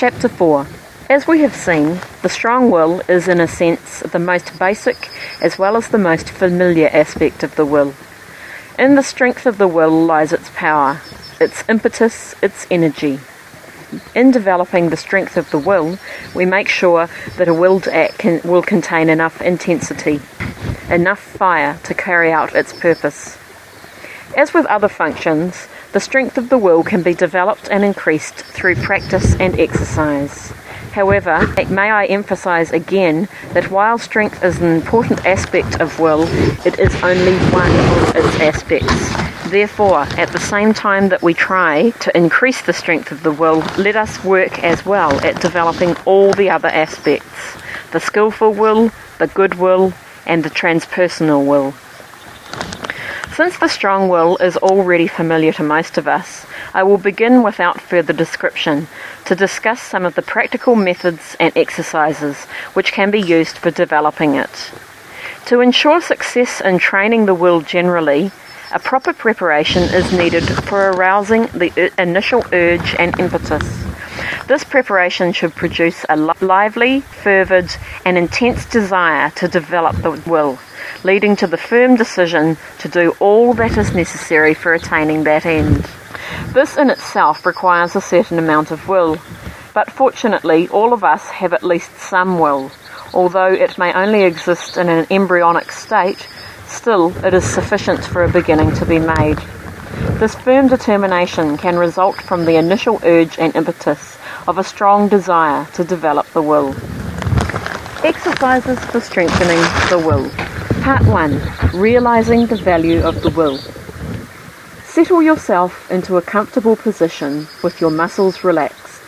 Chapter 4. As we have seen, the strong will is in a sense the most basic as well as the most familiar aspect of the will. In the strength of the will lies its power, its impetus, its energy. In developing the strength of the will, we make sure that a will to act will contain enough intensity, enough fire to carry out its purpose. As with other functions, the strength of the will can be developed and increased through practice and exercise. However, may I emphasize again that while strength is an important aspect of will, it is only one of its aspects. Therefore, at the same time that we try to increase the strength of the will, let us work as well at developing all the other aspects: the skillful will, the good will, and the transpersonal will. Since the strong will is already familiar to most of us, I will begin without further description to discuss some of the practical methods and exercises which can be used for developing it. To ensure success in training the will generally, a proper preparation is needed for arousing the initial urge and impetus. This preparation should produce a lively, fervid, and intense desire to develop the will, leading to the firm decision to do all that is necessary for attaining that end. This in itself requires a certain amount of will, but fortunately all of us have at least some will. Although it may only exist in an embryonic state, still it is sufficient for a beginning to be made. This firm determination can result from the initial urge and impetus of a strong desire to develop the will. Exercises for strengthening the will. Part 1. Realizing the value of the will. Settle yourself into a comfortable position with your muscles relaxed.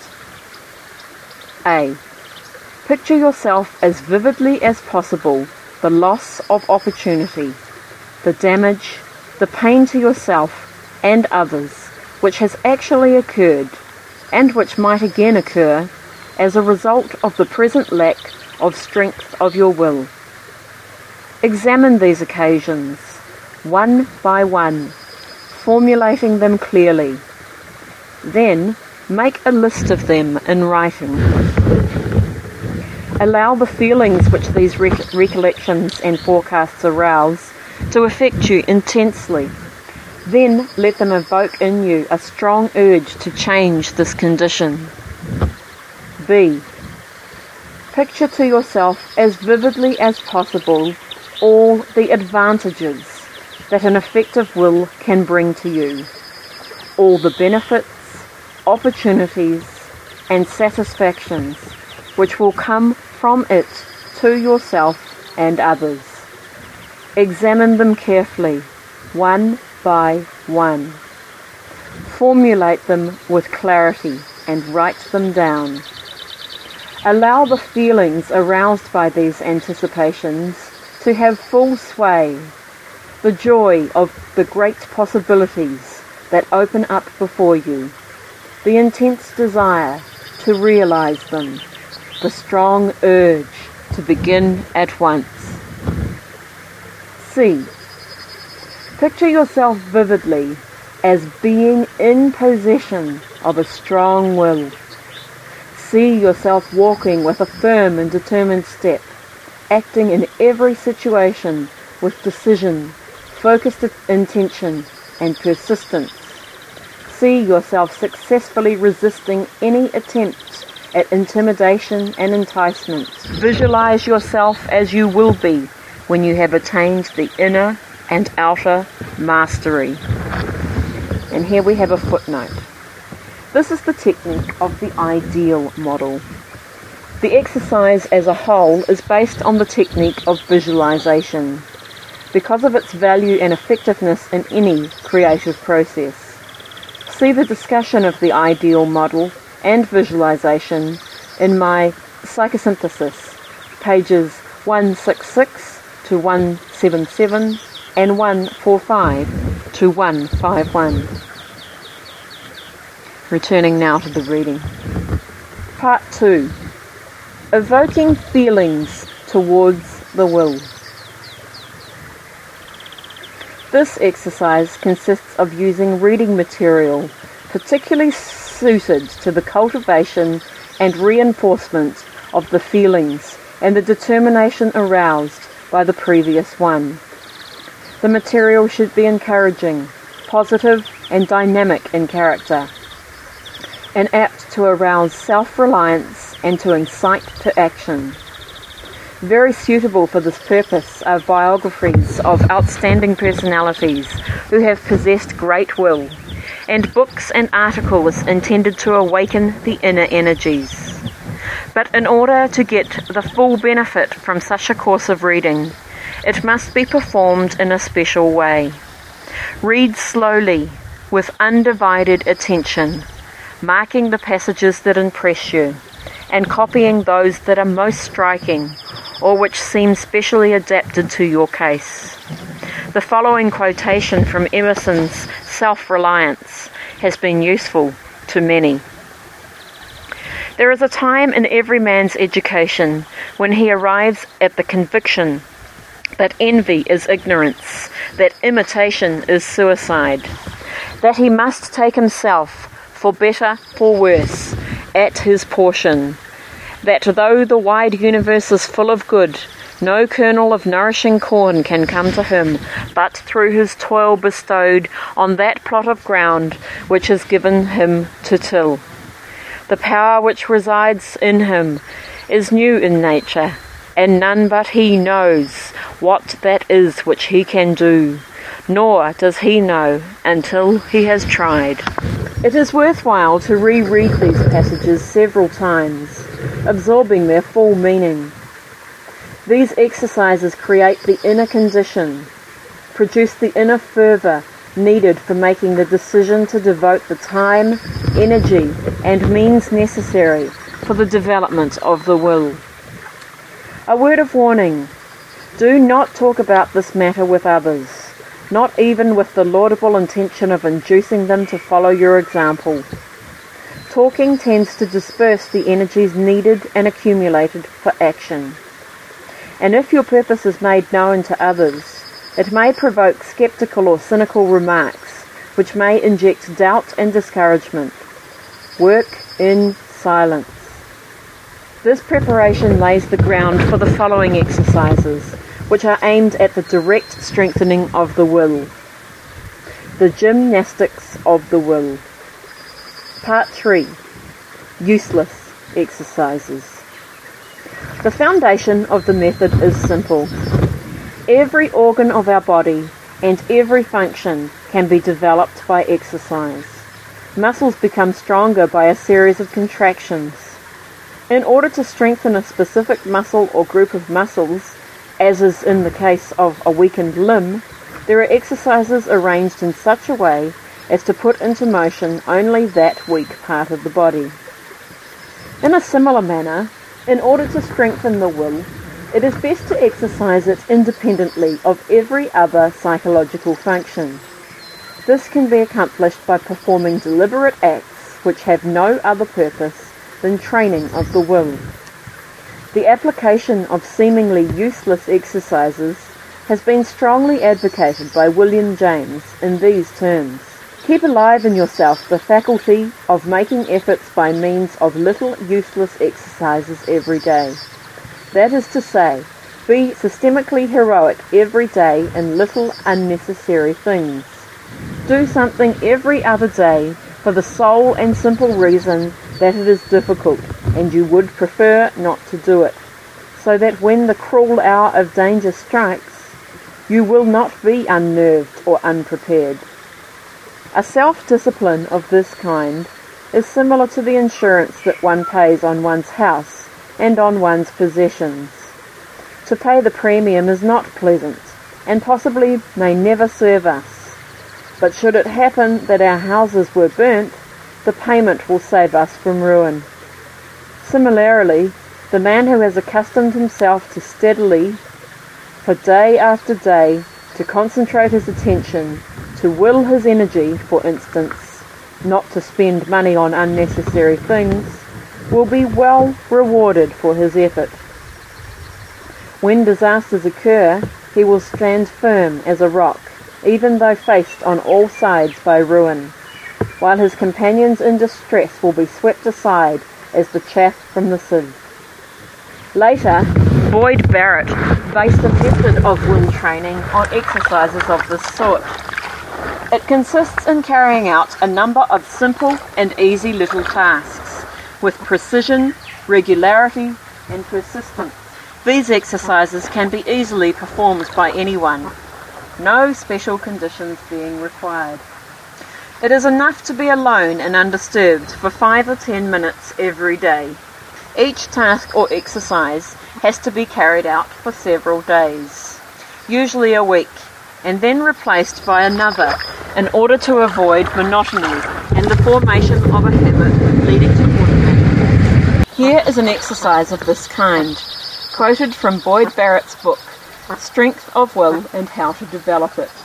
A. Picture yourself as vividly as possible the loss of opportunity, the damage, the pain to yourself and others which has actually occurred and which might again occur as a result of the present lack of strength of your will. Examine these occasions, one by one, formulating them clearly. Then, make a list of them in writing. Allow the feelings which these recollections and forecasts arouse to affect you intensely. Then let them evoke in you a strong urge to change this condition. B. Picture to yourself as vividly as possible all the advantages that an effective will can bring to you, all the benefits, opportunities, and satisfactions which will come from it to yourself and others. Examine them carefully, one by one. Formulate them with clarity and write them down. Allow the feelings aroused by these anticipations to have full sway, the joy of the great possibilities that open up before you, the intense desire to realize them, the strong urge to begin at once. C. Picture yourself vividly as being in possession of a strong will. See yourself walking with a firm and determined step, acting in every situation with decision, focused intention, and persistence. See yourself successfully resisting any attempts at intimidation and enticement. Visualize yourself as you will be when you have attained the inner and outer mastery. And here we have a footnote. This is the technique of the ideal model. The exercise as a whole is based on the technique of visualization because of its value and effectiveness in any creative process. See the discussion of the ideal model and visualization in my Psychosynthesis, pages 166 to 177 and 145 to 151. Returning now to the reading. Part 2. Evoking feelings towards the will. This exercise consists of using reading material particularly suited to the cultivation and reinforcement of the feelings and the determination aroused by the previous one. The material should be encouraging, positive and dynamic in character, and apt to arouse self-reliance and to incite to action. Very suitable for this purpose are biographies of outstanding personalities who have possessed great will, and books and articles intended to awaken the inner energies. But in order to get the full benefit from such a course of reading, it must be performed in a special way. Read slowly, with undivided attention, marking the passages that impress you, and copying those that are most striking, or which seem specially adapted to your case. The following quotation from Emerson's Self-Reliance has been useful to many. There is a time in every man's education when he arrives at the conviction that envy is ignorance, that imitation is suicide, that he must take himself, for better, for worse, at his portion, that though the wide universe is full of good, no kernel of nourishing corn can come to him but through his toil bestowed on that plot of ground which is given him to till. The power which resides in him is new in nature, and none but he knows what that is which he can do, nor does he know until he has tried. It is worthwhile to reread these passages several times, absorbing their full meaning. These exercises create the inner condition, produce the inner fervour needed for making the decision to devote the time, energy, and means necessary for the development of the will. A word of warning: do not talk about this matter with others, not even with the laudable intention of inducing them to follow your example. Talking tends to disperse the energies needed and accumulated for action. And if your purpose is made known to others, it may provoke sceptical or cynical remarks, which may inject doubt and discouragement. Work in silence. This preparation lays the ground for the following exercises, which are aimed at the direct strengthening of the will. The gymnastics of the will. Part 3. Useless exercises. The foundation of the method is simple. Every organ of our body and every function can be developed by exercise. Muscles become stronger by a series of contractions. In order to strengthen a specific muscle or group of muscles, as is in the case of a weakened limb, there are exercises arranged in such a way as to put into motion only that weak part of the body. In a similar manner, in order to strengthen the will, it is best to exercise it independently of every other psychological function. This can be accomplished by performing deliberate acts which have no other purpose than training of the will. The application of seemingly useless exercises has been strongly advocated by William James in these terms: keep alive in yourself the faculty of making efforts by means of little useless exercises every day. That is to say, be systemically heroic every day in little unnecessary things. Do something every other day for the sole and simple reason that it is difficult and you would prefer not to do it, so that when the cruel hour of danger strikes, you will not be unnerved or unprepared. A self-discipline of this kind is similar to the insurance that one pays on one's house and on one's possessions. To pay the premium is not pleasant, and possibly may never serve us. But should it happen that our houses were burnt, the payment will save us from ruin. Similarly, the man who has accustomed himself to steadily, for day after day, to concentrate his attention, to will his energy, for instance, not to spend money on unnecessary things, will be well rewarded for his effort. When disasters occur, he will stand firm as a rock, even though faced on all sides by ruin, while his companions in distress will be swept aside as the chaff from the sieve. Later, Boyd Barrett based a method of will training on exercises of this sort. It consists in carrying out a number of simple and easy little tasks with precision, regularity, and persistence. These exercises can be easily performed by anyone, no special conditions being required. It is enough to be alone and undisturbed for 5 or 10 minutes every day. Each task or exercise has to be carried out for several days, usually a week, and then replaced by another in order to avoid monotony and the formation of a habit leading to automatic. Here is an exercise of this kind, quoted from Boyd Barrett's book, Strength of Will and How to Develop It.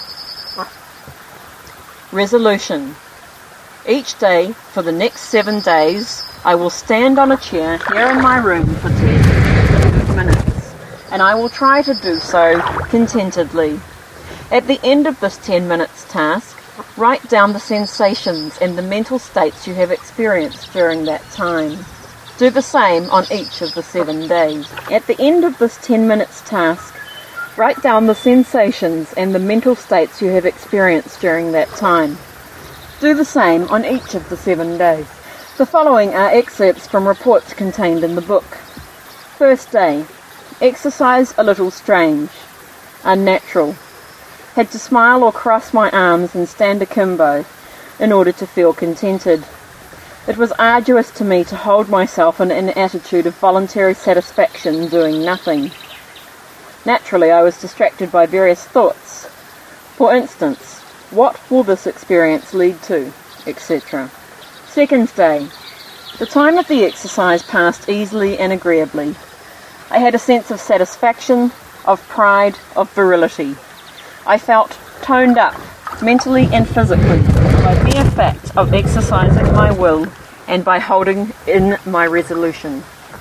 Resolution. Each day for the next 7 days, I will stand on a chair here in my room for 10 minutes, and I will try to do so contentedly. At the end of this 10 minutes task, write down the sensations and the mental states you have experienced during that time. Do the same on each of the 7 days. At the end of this 10 minutes task, write down the sensations and the mental states you have experienced during that time. Do the same on each of the 7 days. The following are excerpts from reports contained in the book. First day. Exercise a little strange. Unnatural. Had to smile or cross my arms and stand akimbo in order to feel contented. It was arduous to me to hold myself in an attitude of voluntary satisfaction doing nothing. Naturally, I was distracted by various thoughts. For instance, what will this experience lead to, etc. Second day. The time of the exercise passed easily and agreeably. I had a sense of satisfaction, of pride, of virility. I felt toned up, mentally and physically, by mere fact of exercising my will and by holding in my resolution.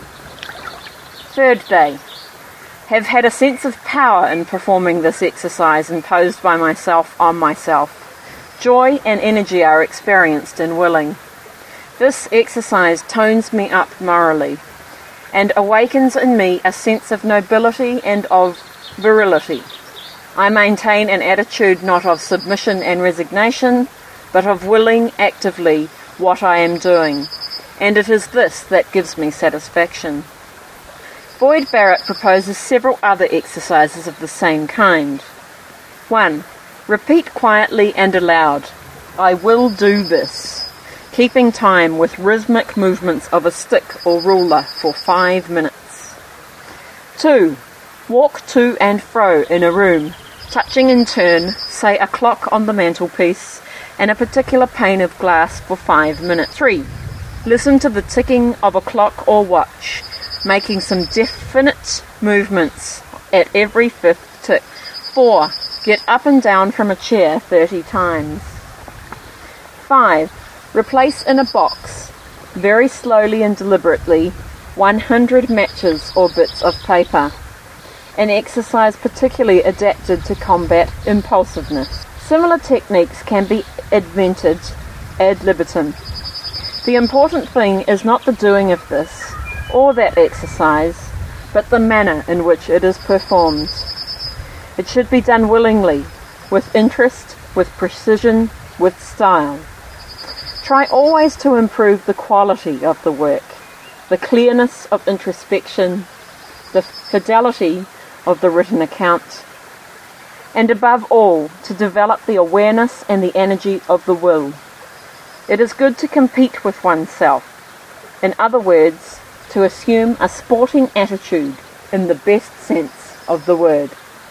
Third day. Have had a sense of power in performing this exercise imposed by myself on myself. Joy and energy are experienced in willing. This exercise tones me up morally and awakens in me a sense of nobility and of virility. I maintain an attitude not of submission and resignation, but of willing actively what I am doing, and it is this that gives me satisfaction. Boyd Barrett proposes several other exercises of the same kind. 1. Repeat quietly and aloud, I will do this, keeping time with rhythmic movements of a stick or ruler for 5 minutes. 2. Walk to and fro in a room, touching in turn, say, a clock on the mantelpiece and a particular pane of glass for 5 minutes. 3. Listen to the ticking of a clock or watch, making some definite movements at every 5th tick. 4. Get up and down from a chair 30 times. 5. Replace in a box, very slowly and deliberately, 100 matches or bits of paper, an exercise particularly adapted to combat impulsiveness. Similar techniques can be invented ad libitum. The important thing is not the doing of this or that exercise, but the manner in which it is performed. It should be done willingly, with interest, with precision, with style. Try always to improve the quality of the work, the clearness of introspection, the fidelity of the written account, and above all, to develop the awareness and the energy of the will. It is good to compete with oneself. In other words, to assume a sporting attitude in the best sense of the word.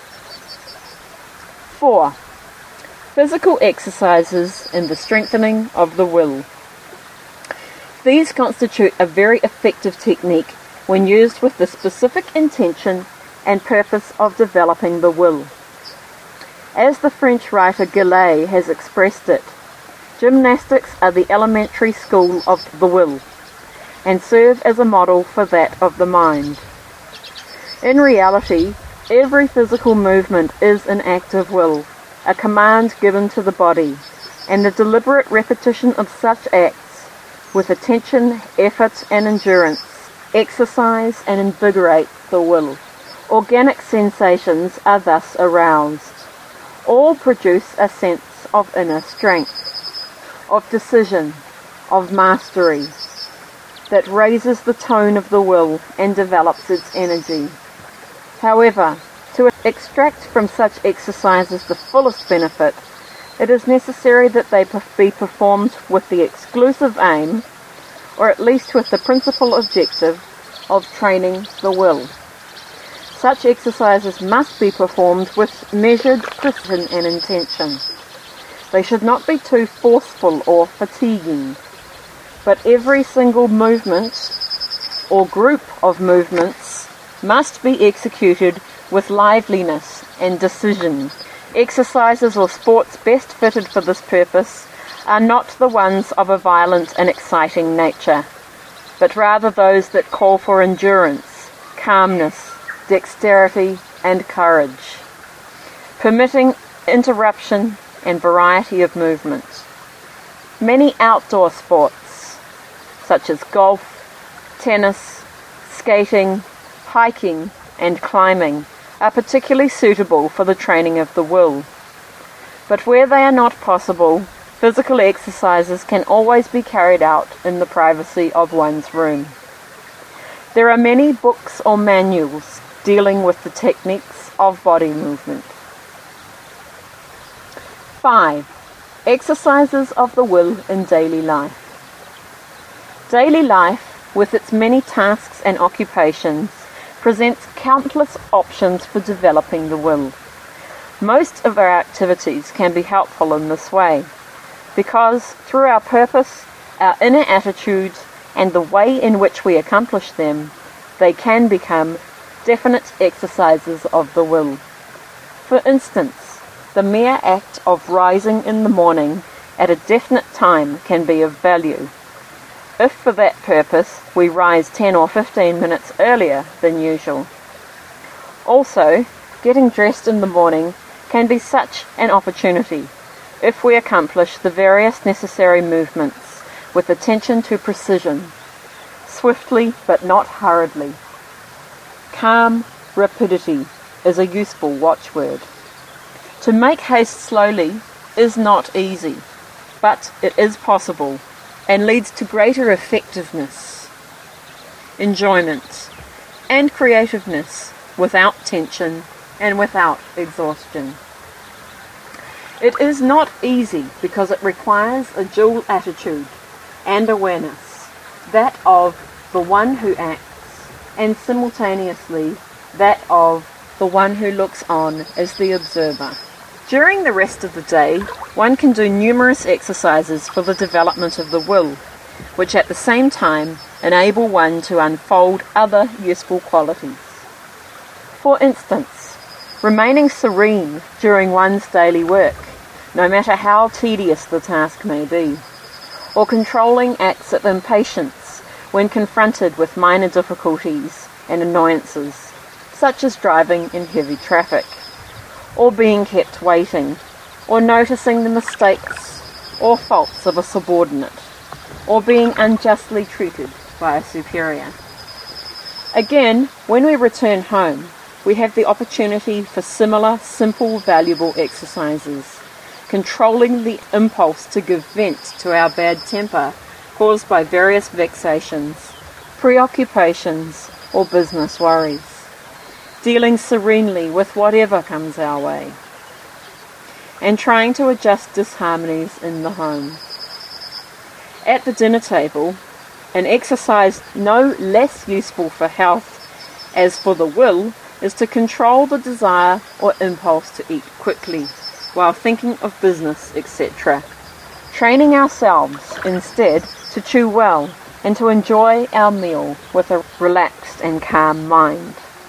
4. Physical exercises in the strengthening of the will. These constitute a very effective technique when used with the specific intention and purpose of developing the will. As the French writer Gillet has expressed it, gymnastics are the elementary school of the will, and serve as a model for that of the mind. In reality, every physical movement is an act of will, a command given to the body, and the deliberate repetition of such acts with attention, effort and endurance, exercise and invigorate the will. Organic sensations are thus aroused. All produce a sense of inner strength, of decision, of mastery, that raises the tone of the will and develops its energy. However, to extract from such exercises the fullest benefit, it is necessary that they be performed with the exclusive aim, or at least with the principal objective, of training the will. Such exercises must be performed with measured precision and intention. They should not be too forceful or fatiguing, but every single movement or group of movements must be executed with liveliness and decision. Exercises or sports best fitted for this purpose are not the ones of a violent and exciting nature, but rather those that call for endurance, calmness, dexterity and courage, permitting interruption and variety of movement. Many outdoor sports, such as golf, tennis, skating, hiking and climbing, are particularly suitable for the training of the will. But where they are not possible, physical exercises can always be carried out in the privacy of one's room. There are many books or manuals dealing with the techniques of body movement. 5. Exercises of the will in daily life. Daily life, with its many tasks and occupations, presents countless options for developing the will. Most of our activities can be helpful in this way, because through our purpose, our inner attitudes, and the way in which we accomplish them, they can become definite exercises of the will. For instance, the mere act of rising in the morning at a definite time can be of value. If for that purpose we rise 10 or 15 minutes earlier than usual. Also, getting dressed in the morning can be such an opportunity if we accomplish the various necessary movements with attention to precision, swiftly but not hurriedly. Calm rapidity is a useful watchword. To make haste slowly is not easy, but it is possible and leads to greater effectiveness, enjoyment, and creativeness without tension and without exhaustion. It is not easy because it requires a dual attitude and awareness, that of the one who acts and simultaneously that of the one who looks on as the observer. During the rest of the day, one can do numerous exercises for the development of the will, which at the same time enable one to unfold other useful qualities. For instance, remaining serene during one's daily work, no matter how tedious the task may be, or controlling acts of impatience when confronted with minor difficulties and annoyances, such as driving in heavy traffic, or being kept waiting, or noticing the mistakes or faults of a subordinate, or being unjustly treated by a superior. Again, when we return home, we have the opportunity for similar, simple, valuable exercises, controlling the impulse to give vent to our bad temper caused by various vexations, preoccupations, or business worries, dealing serenely with whatever comes our way, and trying to adjust disharmonies in the home. At the dinner table, an exercise no less useful for health as for the will is to control the desire or impulse to eat quickly while thinking of business, etc. Training ourselves instead to chew well and to enjoy our meal with a relaxed and calm mind.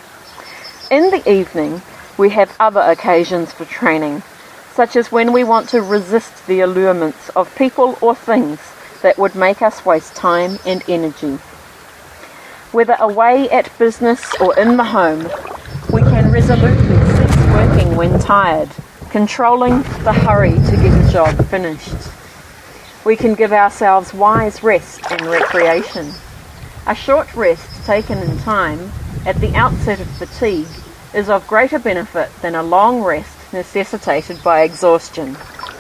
In the evening, we have other occasions for training, such as when we want to resist the allurements of people or things that would make us waste time and energy. Whether away at business or in the home, we can resolutely cease working when tired, controlling the hurry to get a job finished. we can give ourselves wise rest and recreation. A short rest taken in time at the outset of fatigue is of greater benefit than a long rest necessitated by exhaustion.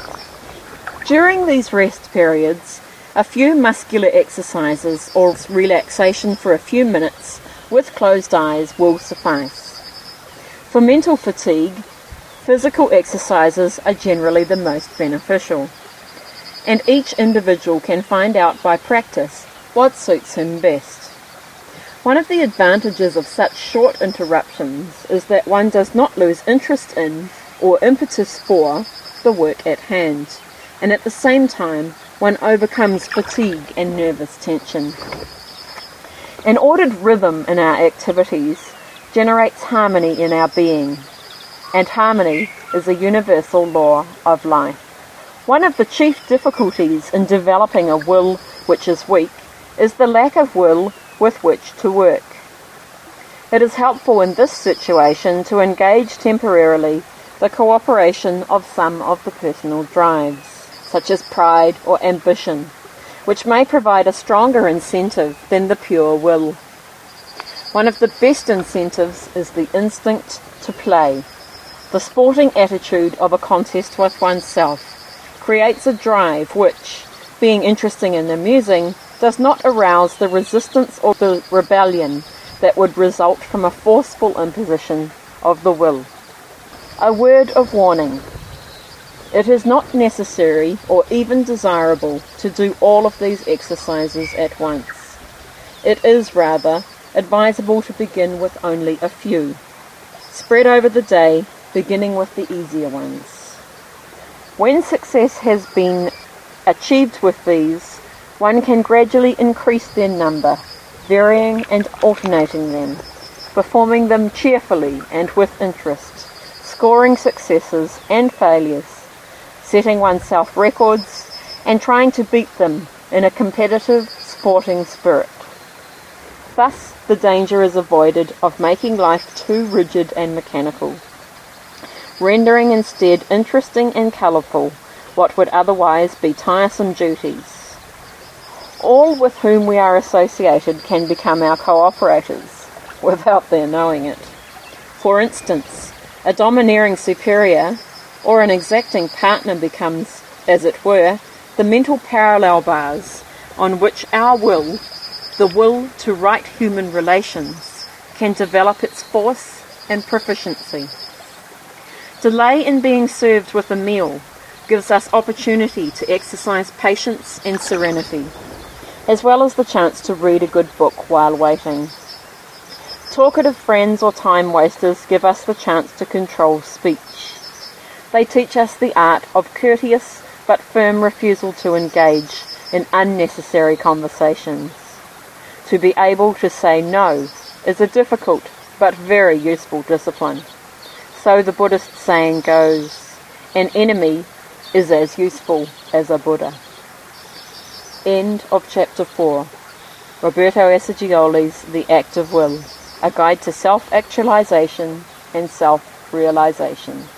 During these rest periods, a few muscular exercises or relaxation for a few minutes with closed eyes will suffice. For mental fatigue, physical exercises are generally the most beneficial, and each individual can find out by practice what suits him best. One of the advantages of such short interruptions is that one does not lose interest in or impetus for the work at hand, and at the same time one overcomes fatigue and nervous tension. An ordered rhythm in our activities generates harmony in our being, and harmony is a universal law of life. One of the chief difficulties in developing a will which is weak is the lack of will with which to work. It is helpful in this situation to engage temporarily the cooperation of some of the personal drives, such as pride or ambition, which may provide a stronger incentive than the pure will. One of the best incentives is the instinct to play. The sporting attitude of a contest with oneself creates a drive which, being interesting and amusing, does not arouse the resistance or the rebellion that would result from a forceful imposition of the will. A word of warning. It is not necessary or even desirable to do all of these exercises at once. It is rather advisable to begin with only a few, spread over the day, beginning with the easier ones. When success has been achieved with these, one can gradually increase their number, varying and alternating them, performing them cheerfully and with interest, scoring successes and failures, setting oneself records and trying to beat them in a competitive, sporting spirit. Thus, the danger is avoided of making life too rigid and mechanical, rendering instead interesting and colourful what would otherwise be tiresome duties. All with whom we are associated can become our cooperators, without their knowing it. For instance, a domineering superior or an exacting partner becomes, as it were, the mental parallel bars on which our will, the will to right human relations, can develop its force and proficiency. Delay in being served with a meal gives us opportunity to exercise patience and serenity, as well as the chance to read a good book while waiting. Talkative friends or time wasters give us the chance to control speech. They teach us the art of courteous but firm refusal to engage in unnecessary conversations. To be able to say no is a difficult but very useful discipline. So the Buddhist saying goes, an enemy is as useful as a Buddha. End of Chapter 4. Roberto Assagioli's The Act of Will, a guide to self-actualization and self-realization.